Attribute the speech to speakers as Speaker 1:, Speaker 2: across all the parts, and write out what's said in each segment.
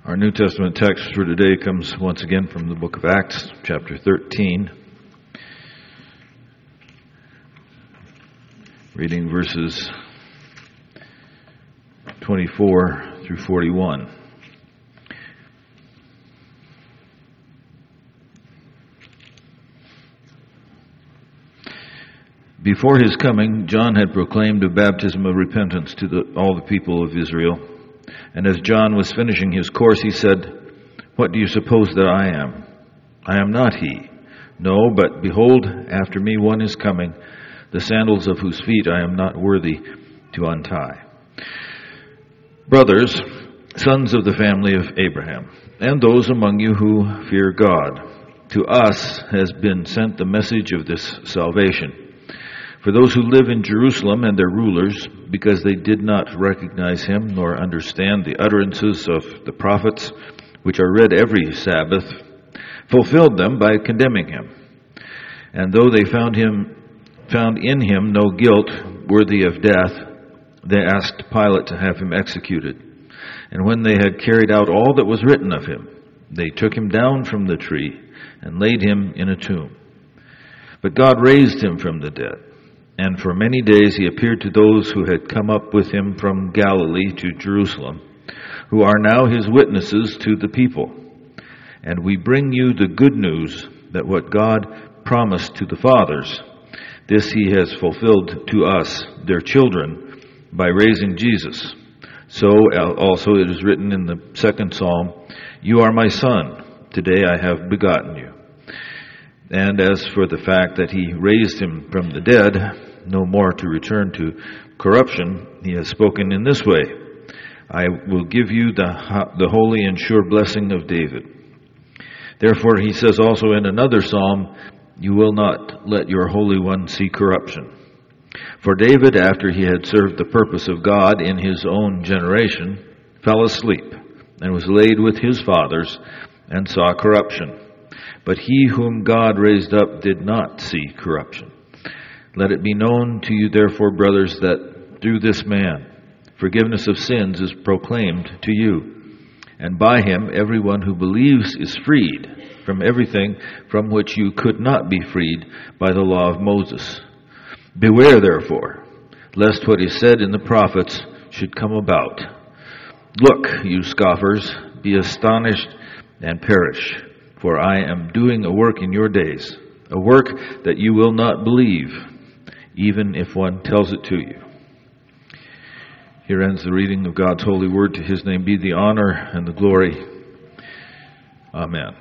Speaker 1: Our New Testament text for today comes once again from the book of Acts, chapter 13, reading verses 24 through 41. Before his coming, John had proclaimed a baptism of repentance to all the people of Israel. And as John was finishing his course, he said, "What do you suppose that I am? I am not he. No, but behold, after me one is coming, the sandals of whose feet I am not worthy to untie. Brothers, sons of the family of Abraham, and those among you who fear God, to us has been sent the message of this salvation. For those who live in Jerusalem and their rulers, because they did not recognize him nor understand the utterances of the prophets, which are read every Sabbath, fulfilled them by condemning him. And though they found in him no guilt worthy of death, they asked Pilate to have him executed. And when they had carried out all that was written of him, they took him down from the tree and laid him in a tomb. But God raised him from the dead. And for many days he appeared to those who had come up with him from Galilee to Jerusalem, who are now his witnesses to the people. And we bring you the good news that what God promised to the fathers, this he has fulfilled to us, their children, by raising Jesus. So also it is written in the second psalm, 'You are my son, today I have begotten you.' And as for the fact that he raised him from the dead, no more to return to corruption, he has spoken in this way, 'I will give you the holy and sure blessing of David.' Therefore he says also in another psalm, 'You will not let your Holy One see corruption.' For David, after he had served the purpose of God in his own generation, fell asleep and was laid with his fathers and saw corruption. But he whom God raised up did not see corruption. Let it be known to you, therefore, brothers, that through this man forgiveness of sins is proclaimed to you. And by him everyone who believes is freed from everything from which you could not be freed by the law of Moses. Beware, therefore, lest what is said in the prophets should come about. Look, you scoffers, be astonished and perish, for I am doing a work in your days, a work that you will not believe, even if one tells it to you." Here ends the reading of God's holy word. To his name be the honor and the glory. Amen.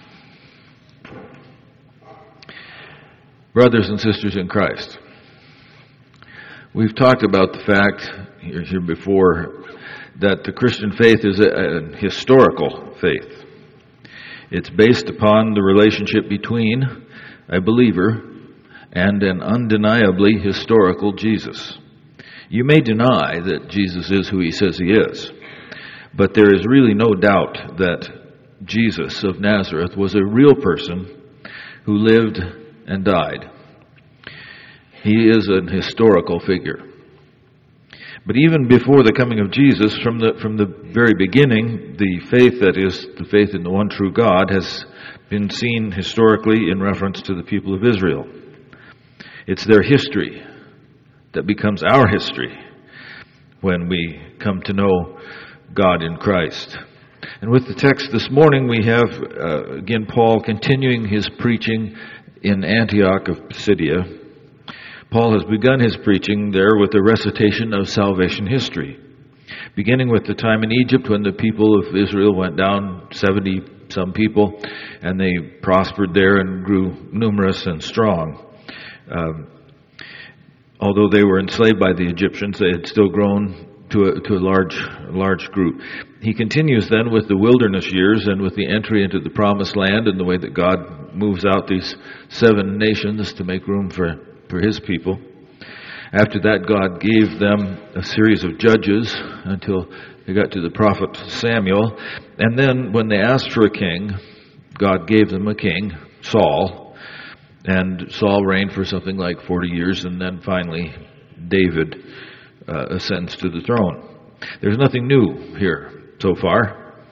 Speaker 1: Brothers and sisters in Christ, we've talked about the fact here before that the Christian faith is a historical faith. It's based upon the relationship between a believer and an undeniably historical Jesus. You may deny that Jesus is who he says he is, but there is really no doubt that Jesus of Nazareth was a real person who lived and died. He is an historical figure. But even before the coming of Jesus, from the very beginning, the faith that is the faith in the one true God has been seen historically in reference to the people of Israel. It's their history that becomes our history when we come to know God in Christ. And with the text this morning, we have, again, Paul continuing his preaching in Antioch of Pisidia. Paul has begun his preaching there with a recitation of salvation history, beginning with the time in Egypt when the people of Israel went down, 70-some people, and they prospered there and grew numerous and strong. Although they were enslaved by the Egyptians, they had still grown to a large group. He continues then with the wilderness years and with the entry into the promised land and the way that God moves out these 7 nations to make room for his people. After that, God gave them a series of judges until they got to the prophet Samuel. And then when they asked for a king, God gave them a king, Saul. And Saul reigned for something like 40 years, and then finally David ascends to the throne. There's nothing new here so far.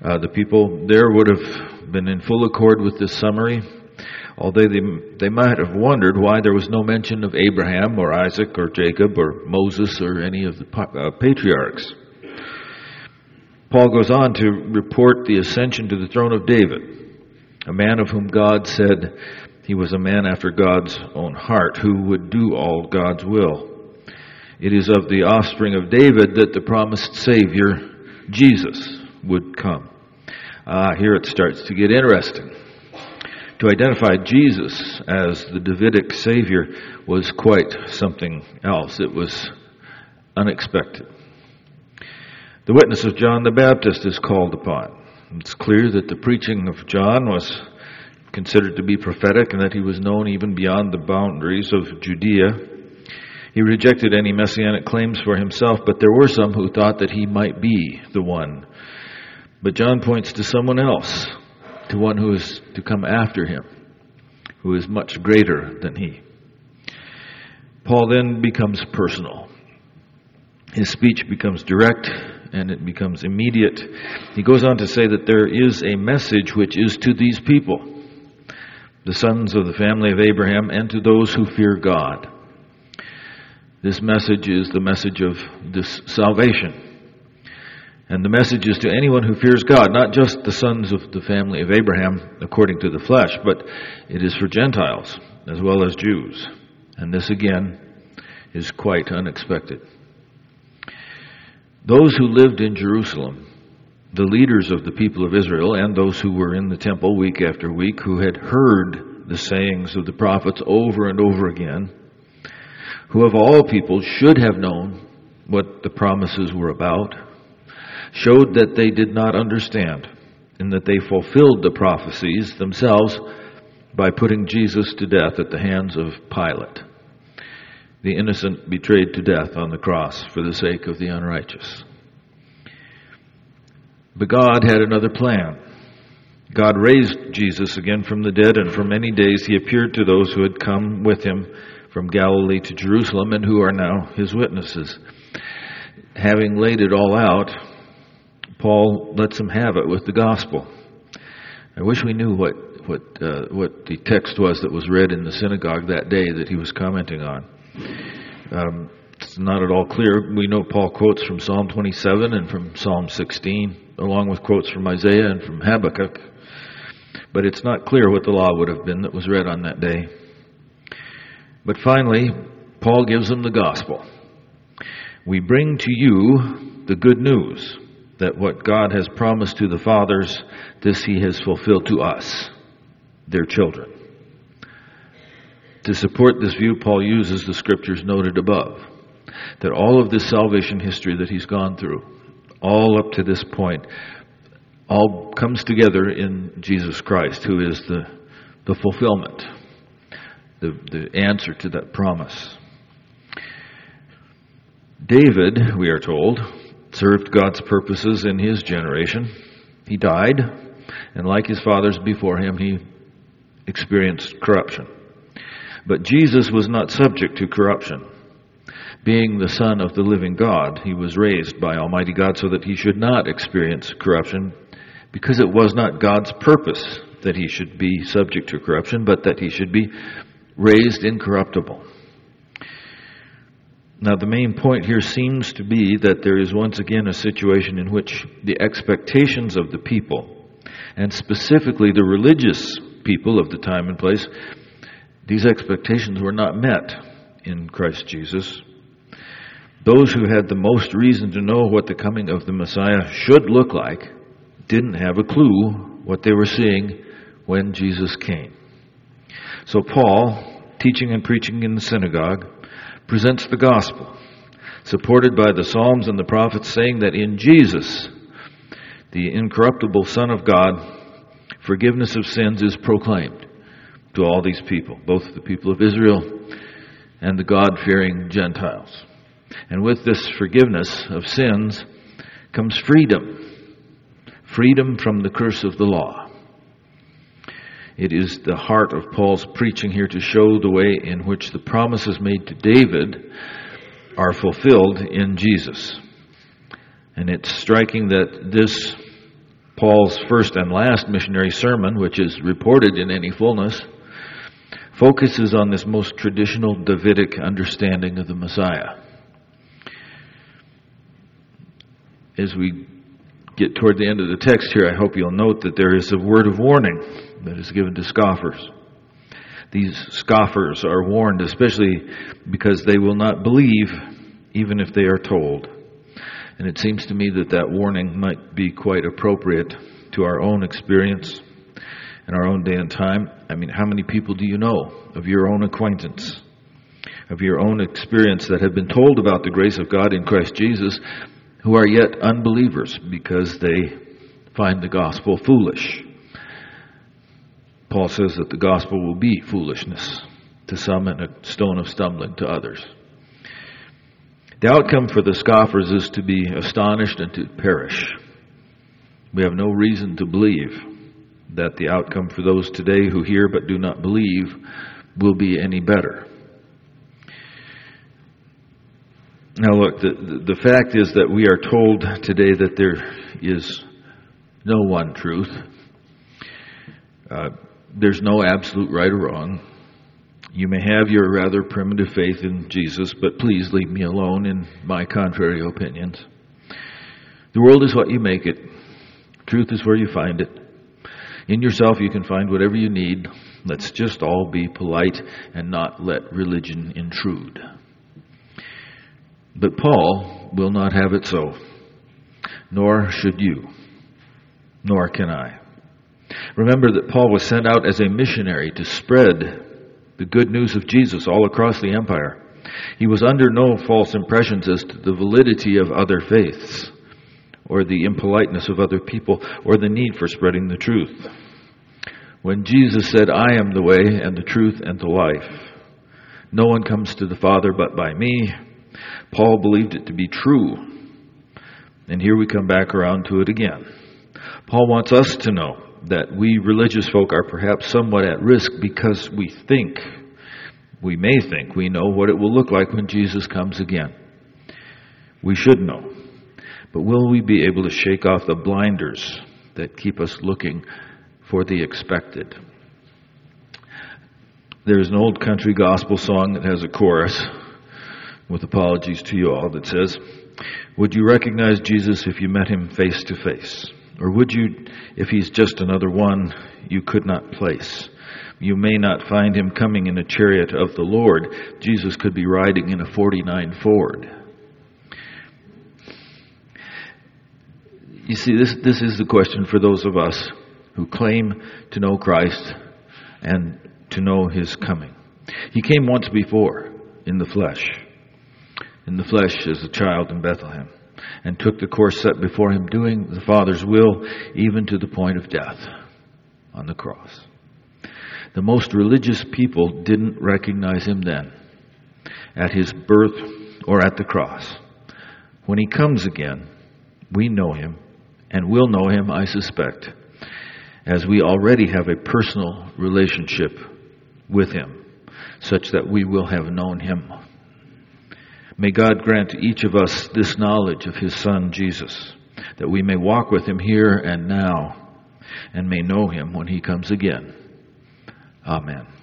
Speaker 1: The people there would have been in full accord with this summary, although they might have wondered why there was no mention of Abraham or Isaac or Jacob or Moses or any of the patriarchs. Paul goes on to report the ascension to the throne of David, a man of whom God said he was a man after God's own heart, who would do all God's will. It is of the offspring of David that the promised Savior, Jesus, would come. Here it starts to get interesting. To identify Jesus as the Davidic Savior was quite something else. It was unexpected. The witness of John the Baptist is called upon. It's clear that the preaching of John was considered to be prophetic and that he was known even beyond the boundaries of Judea. He rejected any messianic claims for himself, but there were some who thought that he might be the one. But John points to someone else, to one who is to come after him, who is much greater than he. Paul then becomes personal. His speech becomes direct and it becomes immediate. He goes on to say that there is a message which is to these people, the sons of the family of Abraham, and to those who fear God. This message is the message of this salvation. And the message is to anyone who fears God, not just the sons of the family of Abraham according to the flesh, but it is for Gentiles as well as Jews. And this again is quite unexpected. Those who lived in Jerusalem, the leaders of the people of Israel, and those who were in the temple week after week, who had heard the sayings of the prophets over and over again, who of all people should have known what the promises were about, showed that they did not understand, and that they fulfilled the prophecies themselves by putting Jesus to death at the hands of Pilate, the innocent betrayed to death on the cross for the sake of the unrighteous. But God had another plan. God raised Jesus again from the dead, and for many days he appeared to those who had come with him from Galilee to Jerusalem and who are now his witnesses. Having laid it all out, Paul lets them have it with the gospel. I wish we knew what the text was that was read in the synagogue that day that he was commenting on. It's not at all clear. We know Paul quotes from Psalm 27 and from Psalm 16, along with quotes from Isaiah and from Habakkuk. But it's not clear what the law would have been that was read on that day. But finally, Paul gives them the gospel. We bring to you the good news that what God has promised to the fathers, this he has fulfilled to us, their children. To support this view, Paul uses the scriptures noted above, that all of this salvation history that he's gone through, all up to this point, all comes together in Jesus Christ, who is the fulfillment, the answer to that promise. David, we are told, served God's purposes in his generation. He died, and like his fathers before him, he experienced corruption. But Jesus was not subject to corruption. Being the Son of the living God, he was raised by Almighty God so that he should not experience corruption, because it was not God's purpose that he should be subject to corruption, but that he should be raised incorruptible. Now, the main point here seems to be that there is once again a situation in which the expectations of the people, and specifically the religious people of the time and place, these expectations were not met in Christ Jesus. Those who had the most reason to know what the coming of the Messiah should look like didn't have a clue what they were seeing when Jesus came. So Paul, teaching and preaching in the synagogue, presents the gospel, supported by the Psalms and the prophets, saying that in Jesus, the incorruptible Son of God, forgiveness of sins is proclaimed to all these people, both the people of Israel and the God-fearing Gentiles. And with this forgiveness of sins comes freedom. Freedom from the curse of the law. It is the heart of Paul's preaching here to show the way in which the promises made to David are fulfilled in Jesus. And it's striking that this Paul's first and last missionary sermon, which is reported in any fullness, focuses on this most traditional Davidic understanding of the Messiah. As we get toward the end of the text here, I hope you'll note that there is a word of warning that is given to scoffers. These scoffers are warned especially because they will not believe even if they are told. And it seems to me that that warning might be quite appropriate to our own experience in our own day and time. I mean, how many people do you know of your own acquaintance, of your own experience that have been told about the grace of God in Christ Jesus, who are yet unbelievers because they find the gospel foolish? Paul says that the gospel will be foolishness to some and a stone of stumbling to others. The outcome for the scoffers is to be astonished and to perish. We have no reason to believe that the outcome for those today who hear but do not believe will be any better. Now look, the fact is that we are told today that there is no one truth. There's no absolute right or wrong. You may have your rather primitive faith in Jesus, but please leave me alone in my contrary opinions. The world is what you make it. Truth is where you find it. In yourself you can find whatever you need. Let's just all be polite and not let religion intrude. But Paul will not have it so. Nor should you. Nor can I. Remember that Paul was sent out as a missionary to spread the good news of Jesus all across the empire. He was under no false impressions as to the validity of other faiths, or the impoliteness of other people, or the need for spreading the truth. When Jesus said, "I am the way and the truth and the life. No one comes to the Father but by me," Paul believed it to be true. And here we come back around to it again. Paul wants us to know that we religious folk are perhaps somewhat at risk because we may think we know what it will look like when Jesus comes again. We should know. But will we be able to shake off the blinders that keep us looking for the expected? There's an old country gospel song that has a chorus, with apologies to you all, that says, "Would you recognize Jesus if you met him face to face? Or would you, if he's just another one you could not place? You may not find him coming in a chariot of the Lord. Jesus could be riding in a 49 Ford." You see, this is the question for those of us who claim to know Christ and to know his coming. He came once before in the flesh as a child in Bethlehem, and took the course set before him, doing the Father's will, even to the point of death on the cross. The most religious people didn't recognize him then, at his birth or at the cross. When he comes again, we know him, and will know him, I suspect, as we already have a personal relationship with him, such that we will have known him. May God grant to each of us this knowledge of his Son, Jesus, that we may walk with him here and now, and may know him when he comes again. Amen.